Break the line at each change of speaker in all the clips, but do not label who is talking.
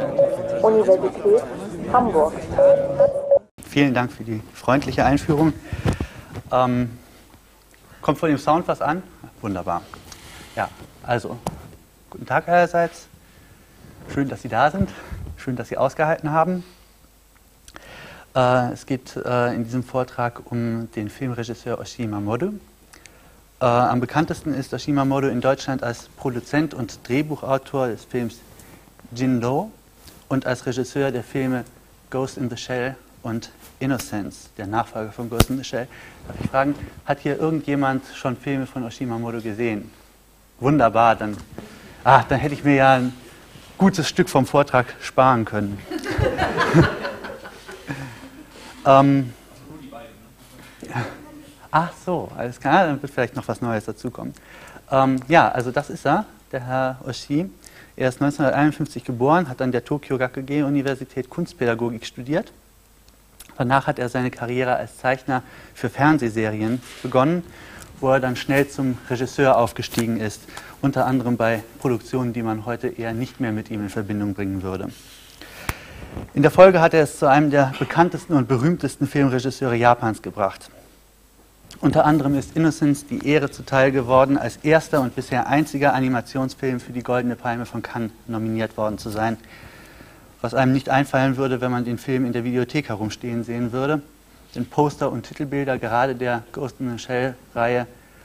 Universität Hamburg.
Vielen Dank für die freundliche Einführung. Kommt von dem Sound was an? Wunderbar. Ja, also, guten Tag allerseits. Schön, dass Sie da sind. Schön, dass Sie ausgehalten haben. Es geht in diesem Vortrag um den Filmregisseur Oshii Mamoru. Am bekanntesten ist Oshii Mamoru in Deutschland als Produzent und Drehbuchautor des Films Jin-Do und als Regisseur der Filme Ghost in the Shell und Innocence, der Nachfolger von Ghost in the Shell. Darf ich fragen, hat hier irgendjemand schon Filme von Oshii Mamoru gesehen? Wunderbar, dann hätte ich mir ja ein gutes Stück vom Vortrag sparen können. Ach so, alles klar, dann wird vielleicht noch was Neues dazukommen. Ja, also das ist er, der Herr Oshii. Er ist 1951 geboren, hat an der Tokyo Gakugei Universität Kunstpädagogik studiert. Danach hat er seine Karriere als Zeichner für Fernsehserien begonnen, wo er dann schnell zum Regisseur aufgestiegen ist, unter anderem bei Produktionen, die man heute eher nicht mehr mit ihm in Verbindung bringen würde. In der Folge hat er es zu einem der bekanntesten und berühmtesten Filmregisseure Japans gebracht. Unter anderem ist Innocence die Ehre zuteil geworden, als erster und bisher einziger Animationsfilm für die Goldene Palme von Cannes nominiert worden zu sein. Was einem nicht einfallen würde, wenn man den Film in der Videothek herumstehen sehen würde. Denn Poster und Titelbilder, gerade der Ghost in the Shell-Reihe,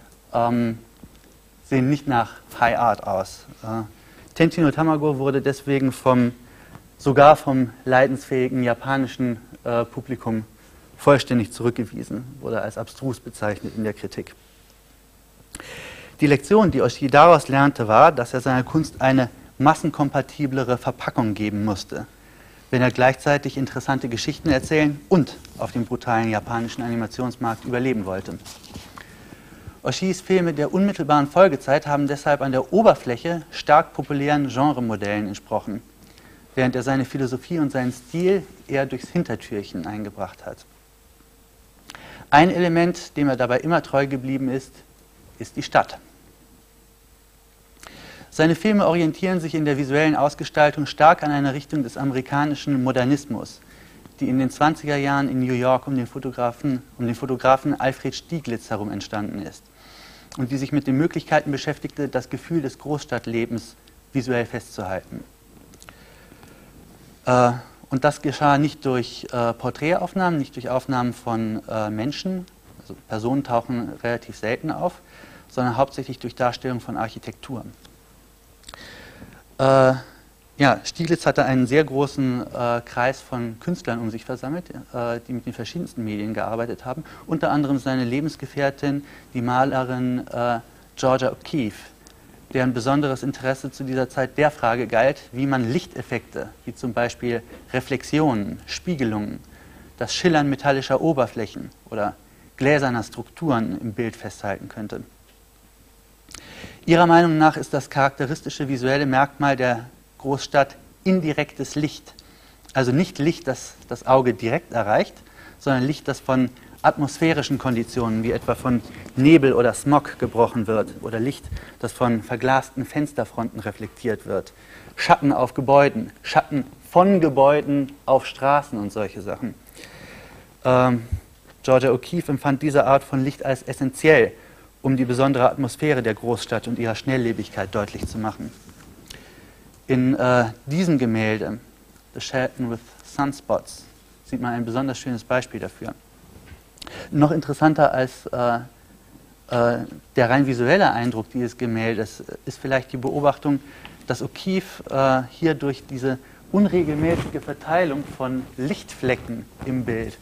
sehen nicht nach High Art aus. Tenchi no Tamago wurde deswegen sogar vom leidensfähigen japanischen Publikum vollständig zurückgewiesen, wurde als abstrus bezeichnet in der Kritik. Die Lektion, die Oshii daraus lernte, war, dass er seiner Kunst eine massenkompatiblere Verpackung geben musste, wenn er gleichzeitig interessante Geschichten erzählen und auf dem brutalen japanischen Animationsmarkt überleben wollte. Oshiis Filme der unmittelbaren Folgezeit haben deshalb an der Oberfläche stark populären Genremodellen entsprochen, während er seine Philosophie und seinen Stil eher durchs Hintertürchen eingebracht hat. Ein Element, dem er dabei immer treu geblieben ist, ist die Stadt. Seine Filme orientieren sich in der visuellen Ausgestaltung stark an einer Richtung des amerikanischen Modernismus, die in den 20er Jahren in New York um den Fotografen Alfred Stieglitz herum entstanden ist und die sich mit den Möglichkeiten beschäftigte, das Gefühl des Großstadtlebens visuell festzuhalten. Und das geschah nicht durch Porträtaufnahmen, nicht durch Aufnahmen von Menschen, also Personen tauchen relativ selten auf, sondern hauptsächlich durch Darstellung von Architektur. Stieglitz hatte einen sehr großen Kreis von Künstlern um sich versammelt, die mit den verschiedensten Medien gearbeitet haben, unter anderem seine Lebensgefährtin, die Malerin Georgia O'Keeffe, deren besonderes Interesse zu dieser Zeit der Frage galt, wie man Lichteffekte, wie zum Beispiel Reflexionen, Spiegelungen, das Schillern metallischer Oberflächen oder gläserner Strukturen im Bild festhalten könnte. Ihrer Meinung nach ist das charakteristische visuelle Merkmal der Großstadt indirektes Licht. Also nicht Licht, das das Auge direkt erreicht, sondern Licht, das von atmosphärischen Konditionen, wie etwa von Nebel oder Smog gebrochen wird, oder Licht, das von verglasten Fensterfronten reflektiert wird, Schatten auf Gebäuden, Schatten von Gebäuden auf Straßen und solche Sachen. Georgia O'Keeffe empfand diese Art von Licht als essentiell, um die besondere Atmosphäre der Großstadt und ihrer Schnelllebigkeit deutlich zu machen. In diesem Gemälde, The Shelton with Sunspots, sieht man ein besonders schönes Beispiel dafür. Noch interessanter als der rein visuelle Eindruck dieses Gemäldes ist vielleicht die Beobachtung, dass O'Keeffe hier durch diese unregelmäßige Verteilung von Lichtflecken im Bild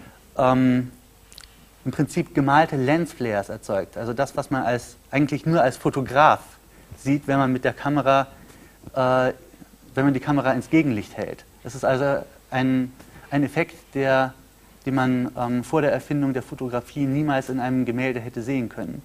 im Prinzip gemalte Lensflares erzeugt. Also das, was man eigentlich nur als Fotograf sieht, wenn man mit der Kamera, wenn man die Kamera ins Gegenlicht hält. Das ist also ein Effekt, den man vor der Erfindung der Fotografie niemals in einem Gemälde hätte sehen können.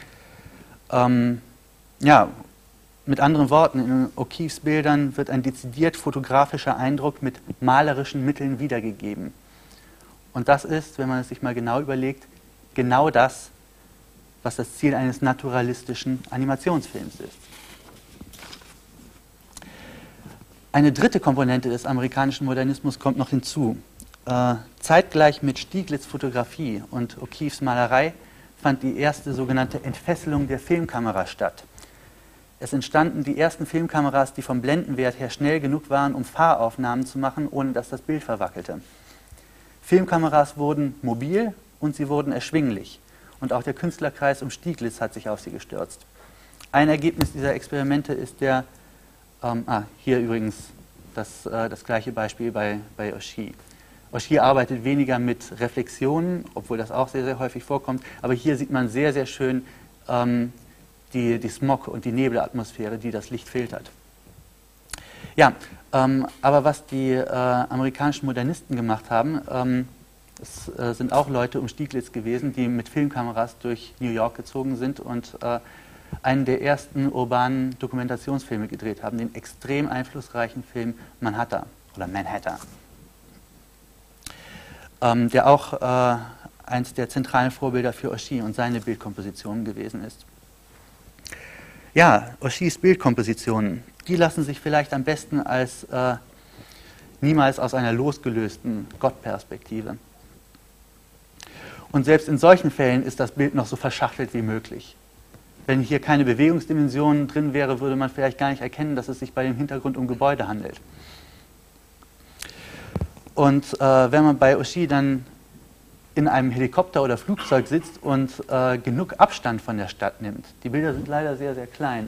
Mit anderen Worten, in O'Keeffes Bildern wird ein dezidiert fotografischer Eindruck mit malerischen Mitteln wiedergegeben. Und das ist, wenn man es sich mal genau überlegt, genau das, was das Ziel eines naturalistischen Animationsfilms ist. Eine dritte Komponente des amerikanischen Modernismus kommt noch hinzu. Zeitgleich mit Stieglitz' Fotografie und O'Keeffes Malerei fand die erste sogenannte Entfesselung der Filmkamera statt. Es entstanden die ersten Filmkameras, die vom Blendenwert her schnell genug waren, um Fahraufnahmen zu machen, ohne dass das Bild verwackelte. Filmkameras wurden mobil und sie wurden erschwinglich. Und auch der Künstlerkreis um Stieglitz hat sich auf sie gestürzt. Ein Ergebnis dieser Experimente ist der, hier übrigens das gleiche Beispiel bei O'Shea. O'Shea arbeitet weniger mit Reflexionen, obwohl das auch sehr, sehr häufig vorkommt, aber hier sieht man sehr, sehr schön die Smog- und die Nebelatmosphäre, die das Licht filtert. Ja, aber was die amerikanischen Modernisten gemacht haben, es sind auch Leute um Stieglitz gewesen, die mit Filmkameras durch New York gezogen sind und einen der ersten urbanen Dokumentationsfilme gedreht haben, den extrem einflussreichen Film Manhattan oder Manhattan, der auch eins der zentralen Vorbilder für O'Shea und seine Bildkompositionen gewesen ist. Ja, O'Sheas Bildkompositionen, die lassen sich vielleicht am besten als niemals aus einer losgelösten Gottperspektive. Und selbst in solchen Fällen ist das Bild noch so verschachtelt wie möglich. Wenn hier keine Bewegungsdimension drin wäre, würde man vielleicht gar nicht erkennen, dass es sich bei dem Hintergrund um Gebäude handelt. Und wenn man bei O'Shea dann in einem Helikopter oder Flugzeug sitzt und genug Abstand von der Stadt nimmt, die Bilder sind leider sehr, sehr klein,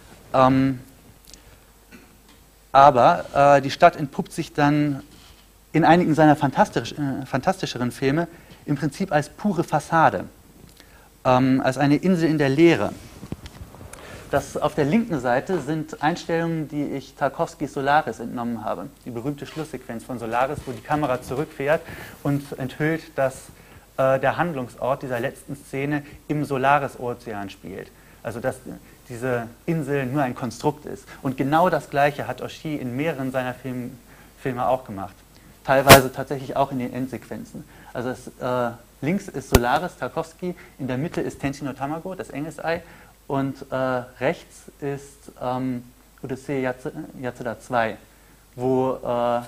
aber die Stadt entpuppt sich dann in einigen seiner fantastischeren Filme im Prinzip als pure Fassade, als eine Insel in der Leere. Das auf der linken Seite sind Einstellungen, die ich Tarkowskis Solaris entnommen habe. Die berühmte Schlusssequenz von Solaris, wo die Kamera zurückfährt und enthüllt, dass der Handlungsort dieser letzten Szene im Solaris-Ozean spielt. Also dass diese Insel nur ein Konstrukt ist. Und genau das Gleiche hat O'Shea in mehreren seiner Filme auch gemacht. Teilweise tatsächlich auch in den Endsequenzen. Also links ist Solaris, Tarkovsky, in der Mitte ist Tenchi no Tamago, das Engelsei, und rechts ist Odyssee Yatsura 2, wo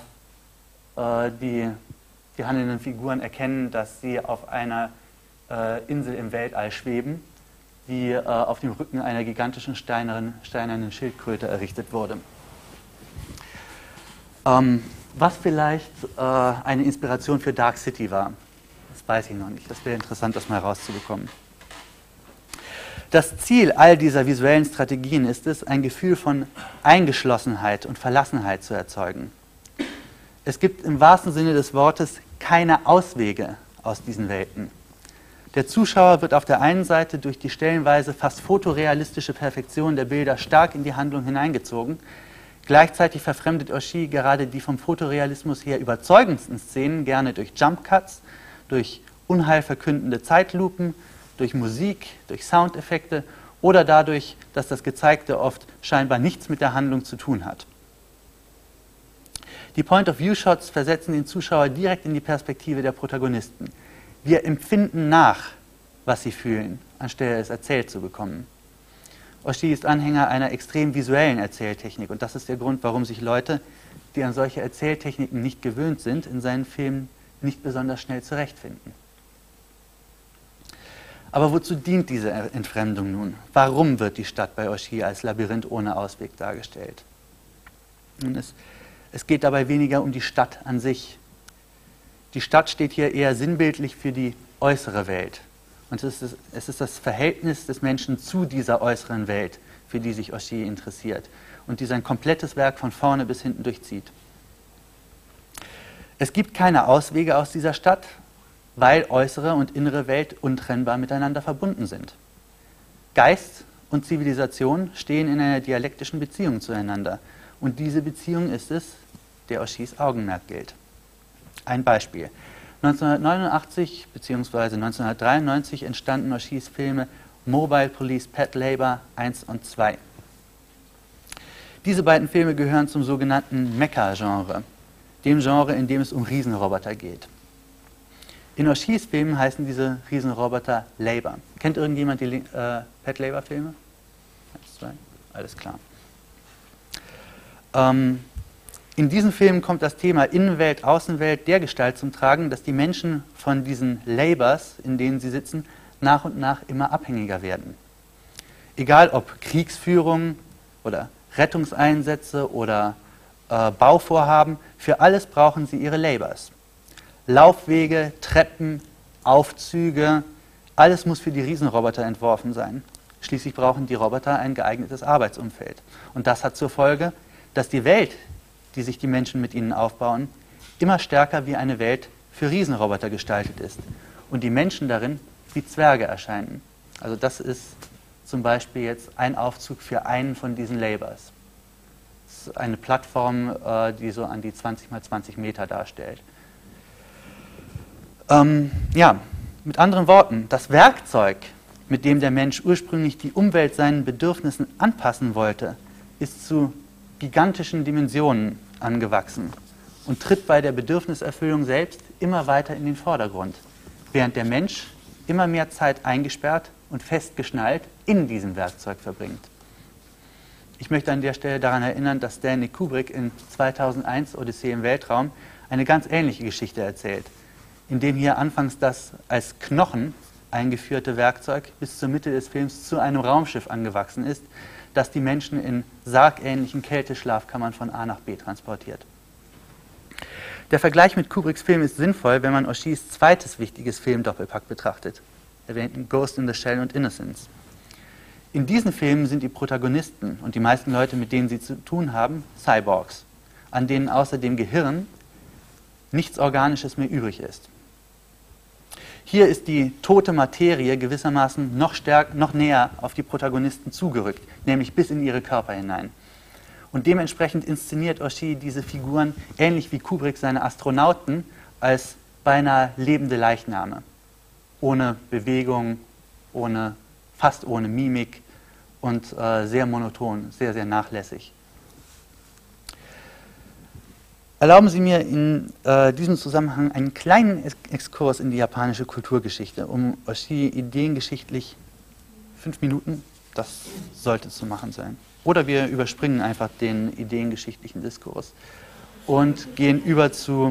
die handelnden Figuren erkennen, dass sie auf einer Insel im Weltall schweben, die auf dem Rücken einer gigantischen steinernen Schildkröte errichtet wurde. Was vielleicht eine Inspiration für Dark City war, das weiß ich noch nicht. Das wäre interessant, das mal rauszubekommen. Das Ziel all dieser visuellen Strategien ist es, ein Gefühl von Eingeschlossenheit und Verlassenheit zu erzeugen. Es gibt im wahrsten Sinne des Wortes keine Auswege aus diesen Welten. Der Zuschauer wird auf der einen Seite durch die stellenweise fast fotorealistische Perfektion der Bilder stark in die Handlung hineingezogen. Gleichzeitig verfremdet O'Shea gerade die vom Fotorealismus her überzeugendsten Szenen gerne durch Jump-Cuts, durch unheilverkündende Zeitlupen, durch Musik, durch Soundeffekte oder dadurch, dass das Gezeigte oft scheinbar nichts mit der Handlung zu tun hat. Die Point-of-View-Shots versetzen den Zuschauer direkt in die Perspektive der Protagonisten. Wir empfinden nach, was sie fühlen, anstelle es erzählt zu bekommen. O'Shea ist Anhänger einer extrem visuellen Erzähltechnik und das ist der Grund, warum sich Leute, die an solche Erzähltechniken nicht gewöhnt sind, in seinen Filmen nicht besonders schnell zurechtfinden. Aber wozu dient diese Entfremdung nun? Warum wird die Stadt bei O'Shea als Labyrinth ohne Ausweg dargestellt? Nun, es geht dabei weniger um die Stadt an sich. Die Stadt steht hier eher sinnbildlich für die äußere Welt. Und es ist das Verhältnis des Menschen zu dieser äußeren Welt, für die sich O'Shea interessiert und die sein komplettes Werk von vorne bis hinten durchzieht. Es gibt keine Auswege aus dieser Stadt, weil äußere und innere Welt untrennbar miteinander verbunden sind. Geist und Zivilisation stehen in einer dialektischen Beziehung zueinander. Und diese Beziehung ist es, der O'Sheas Augenmerk gilt. Ein Beispiel. 1989 bzw. 1993 entstanden O'Sheas Filme Mobile Police Pet Labor 1 und 2. Diese beiden Filme gehören zum sogenannten Mecha-Genre, dem Genre, in dem es um Riesenroboter geht. In O'Sheas Filmen heißen diese Riesenroboter Labor. Kennt irgendjemand die Pet Labor Filme? 1, 2, alles klar. In diesem Film kommt das Thema Innenwelt, Außenwelt dergestalt zum Tragen, dass die Menschen von diesen Labors, in denen sie sitzen, nach und nach immer abhängiger werden. Egal ob Kriegsführung oder Rettungseinsätze oder Bauvorhaben, für alles brauchen sie ihre Labors. Laufwege, Treppen, Aufzüge, alles muss für die Riesenroboter entworfen sein. Schließlich brauchen die Roboter ein geeignetes Arbeitsumfeld. Und das hat zur Folge, dass die Welt, die sich die Menschen mit ihnen aufbauen, immer stärker wie eine Welt für Riesenroboter gestaltet ist und die Menschen darin wie Zwerge erscheinen. Also das ist zum Beispiel jetzt ein Aufzug für einen von diesen Labors. Das ist eine Plattform, die so an die 20 mal 20 Meter darstellt. Ja, mit anderen Worten, das Werkzeug, mit dem der Mensch ursprünglich die Umwelt seinen Bedürfnissen anpassen wollte, ist zu gigantischen Dimensionen angewachsen und tritt bei der Bedürfniserfüllung selbst immer weiter in den Vordergrund, während der Mensch immer mehr Zeit eingesperrt und festgeschnallt in diesem Werkzeug verbringt. Ich möchte an der Stelle daran erinnern, dass Stanley Kubrick in 2001 Odyssee im Weltraum eine ganz ähnliche Geschichte erzählt, in dem hier anfangs das als Knochen eingeführte Werkzeug bis zur Mitte des Films zu einem Raumschiff angewachsen ist, das die Menschen in sargähnlichen Kälteschlafkammern von A nach B transportiert. Der Vergleich mit Kubricks Film ist sinnvoll, wenn man Oshis zweites wichtiges Filmdoppelpack betrachtet, erwähnten Ghost in the Shell und Innocence. In diesen Filmen sind die Protagonisten und die meisten Leute, mit denen sie zu tun haben, Cyborgs, an denen außer dem Gehirn nichts Organisches mehr übrig ist. Hier ist die tote Materie gewissermaßen noch näher auf die Protagonisten zugerückt, nämlich bis in ihre Körper hinein. Und dementsprechend inszeniert Oshii diese Figuren, ähnlich wie Kubrick seine Astronauten, als beinahe lebende Leichname. Ohne Bewegung, fast ohne Mimik und sehr monoton, sehr, sehr nachlässig. Erlauben Sie mir in diesem Zusammenhang einen kleinen Exkurs in die japanische Kulturgeschichte, um Oshii ideengeschichtlich 5 Minuten, das sollte zu machen sein. Oder wir überspringen einfach den ideengeschichtlichen Diskurs und gehen über zu,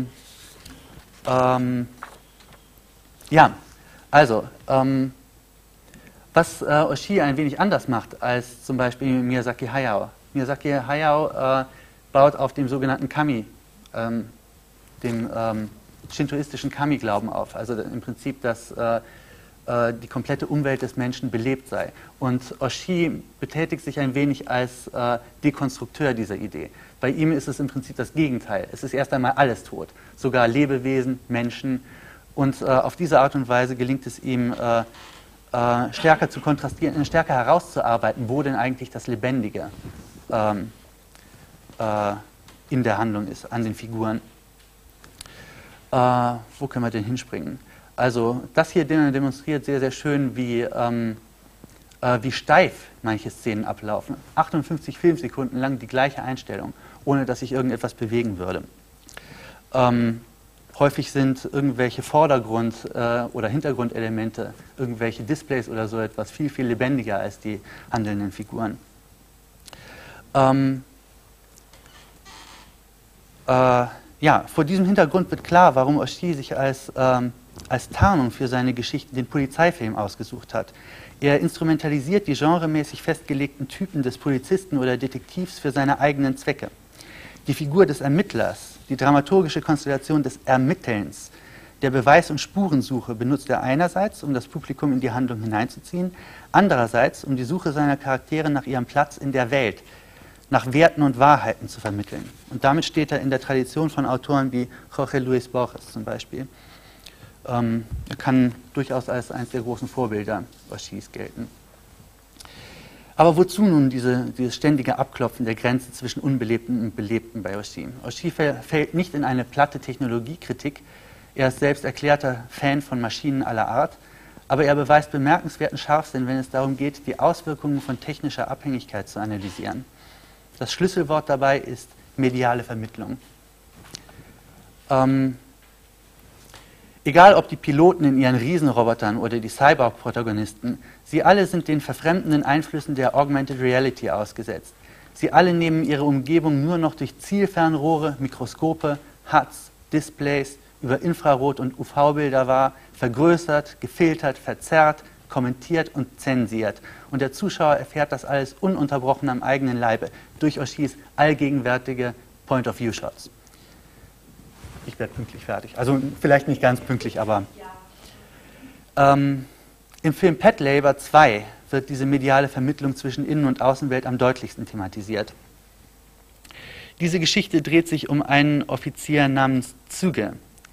was Oshii ein wenig anders macht als zum Beispiel Miyazaki Hayao. Miyazaki Hayao baut auf dem sogenannten Kami, dem shintoistischen Kami-Glauben auf, also im Prinzip, dass die komplette Umwelt des Menschen belebt sei. Und Oshii betätigt sich ein wenig als Dekonstrukteur dieser Idee. Bei ihm ist es im Prinzip das Gegenteil. Es ist erst einmal alles tot, sogar Lebewesen, Menschen. Und auf diese Art und Weise gelingt es ihm, stärker zu kontrastieren, stärker herauszuarbeiten, wo denn eigentlich das Lebendige in der Handlung ist, an den Figuren. Wo können wir denn hinspringen? Also das hier demonstriert sehr, sehr schön, wie steif manche Szenen ablaufen. 58 Filmsekunden lang die gleiche Einstellung, ohne dass sich irgendetwas bewegen würde. Häufig sind irgendwelche Vordergrund- oder Hintergrundelemente, irgendwelche Displays oder so etwas viel, viel lebendiger als die handelnden Figuren. Vor diesem Hintergrund wird klar, warum Oshii sich als Tarnung für seine Geschichten den Polizeifilm ausgesucht hat. Er instrumentalisiert die genremäßig festgelegten Typen des Polizisten oder Detektivs für seine eigenen Zwecke. Die Figur des Ermittlers, die dramaturgische Konstellation des Ermittelns, der Beweis- und Spurensuche benutzt er einerseits, um das Publikum in die Handlung hineinzuziehen, andererseits, um die Suche seiner Charaktere nach ihrem Platz in der Welt, nach Werten und Wahrheiten zu vermitteln. Und damit steht er in der Tradition von Autoren wie Jorge Luis Borges zum Beispiel. Er kann durchaus als eines der großen Vorbilder Oshiis gelten. Aber wozu nun dieses ständige Abklopfen der Grenze zwischen Unbelebten und Belebten bei Oshii? Oshii fällt nicht in eine platte Technologiekritik. Er ist selbst erklärter Fan von Maschinen aller Art, aber er beweist bemerkenswerten Scharfsinn, wenn es darum geht, die Auswirkungen von technischer Abhängigkeit zu analysieren. Das Schlüsselwort dabei ist mediale Vermittlung. Egal ob die Piloten in ihren Riesenrobotern oder die Cyborg-Protagonisten, sie alle sind den verfremdenden Einflüssen der Augmented Reality ausgesetzt. Sie alle nehmen ihre Umgebung nur noch durch Zielfernrohre, Mikroskope, HUDs, Displays, über Infrarot- und UV-Bilder wahr, vergrößert, gefiltert, verzerrt, kommentiert und zensiert. Und der Zuschauer erfährt das alles ununterbrochen am eigenen Leibe, durch Oshis allgegenwärtige Point-of-View-Shots. Ich werde pünktlich fertig. Also vielleicht nicht ganz pünktlich, aber... Im Film Patlabor 2 wird diese mediale Vermittlung zwischen Innen- und Außenwelt am deutlichsten thematisiert. Diese Geschichte dreht sich um einen Offizier namens Tsuge,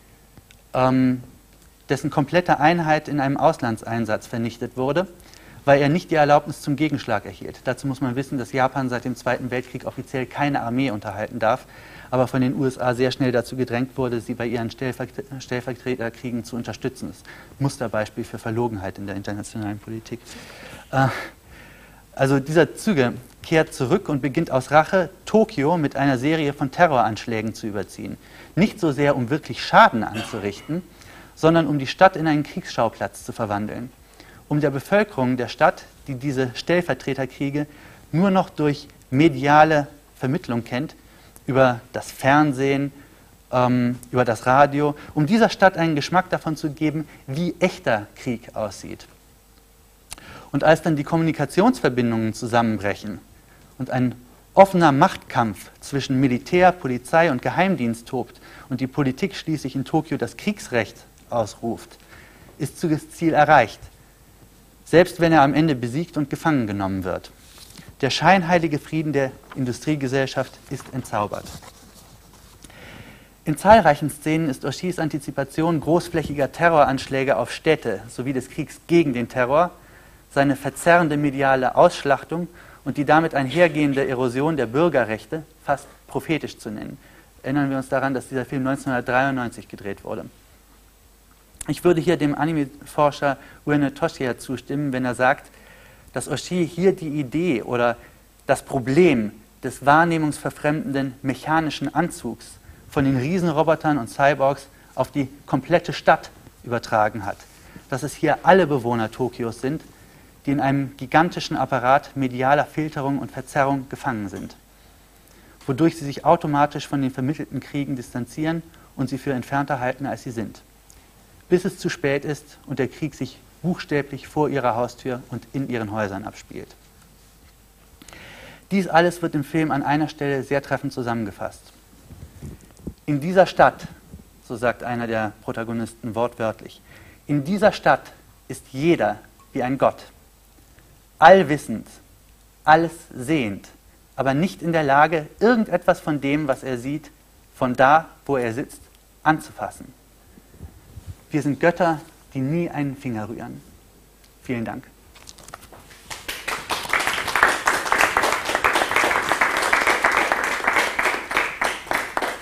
dessen komplette Einheit in einem Auslandseinsatz vernichtet wurde, weil er nicht die Erlaubnis zum Gegenschlag erhielt. Dazu muss man wissen, dass Japan seit dem Zweiten Weltkrieg offiziell keine Armee unterhalten darf, aber von den USA sehr schnell dazu gedrängt wurde, sie bei ihren Stellvertreterkriegen zu unterstützen. Das ist ein Musterbeispiel für Verlogenheit in der internationalen Politik. Also dieser Tsuge kehrt zurück und beginnt aus Rache, Tokio mit einer Serie von Terroranschlägen zu überziehen. Nicht so sehr, um wirklich Schaden anzurichten, sondern um die Stadt in einen Kriegsschauplatz zu verwandeln. Um der Bevölkerung der Stadt, die diese Stellvertreterkriege nur noch durch mediale Vermittlung kennt, über das Fernsehen, über das Radio, um dieser Stadt einen Geschmack davon zu geben, wie echter Krieg aussieht. Und als dann die Kommunikationsverbindungen zusammenbrechen und ein offener Machtkampf zwischen Militär, Polizei und Geheimdienst tobt und die Politik schließlich in Tokio das Kriegsrecht ausruft, ist Tsuges Ziel erreicht, selbst wenn er am Ende besiegt und gefangen genommen wird. Der scheinheilige Frieden der Industriegesellschaft ist entzaubert. In zahlreichen Szenen ist Oshis Antizipation großflächiger Terroranschläge auf Städte sowie des Kriegs gegen den Terror, seine verzerrende mediale Ausschlachtung und die damit einhergehende Erosion der Bürgerrechte fast prophetisch zu nennen. Erinnern wir uns daran, dass dieser Film 1993 gedreht wurde. Ich würde hier dem Anime-Forscher Ueno Toshiya zustimmen, wenn er sagt, dass Oshii hier die Idee oder das Problem des wahrnehmungsverfremdenden mechanischen Anzugs von den Riesenrobotern und Cyborgs auf die komplette Stadt übertragen hat. Dass es hier alle Bewohner Tokios sind, die in einem gigantischen Apparat medialer Filterung und Verzerrung gefangen sind, wodurch sie sich automatisch von den vermittelten Kriegen distanzieren und sie für entfernter halten, als sie sind. Bis es zu spät ist und der Krieg sich buchstäblich vor ihrer Haustür und in ihren Häusern abspielt. Dies alles wird im Film an einer Stelle sehr treffend zusammengefasst. In dieser Stadt, so sagt einer der Protagonisten wortwörtlich, in dieser Stadt ist jeder wie ein Gott, allwissend, alles sehend, aber nicht in der Lage, irgendetwas von dem, was er sieht, von da, wo er sitzt, anzufassen. Wir sind Götter, die nie einen Finger rühren. Vielen Dank.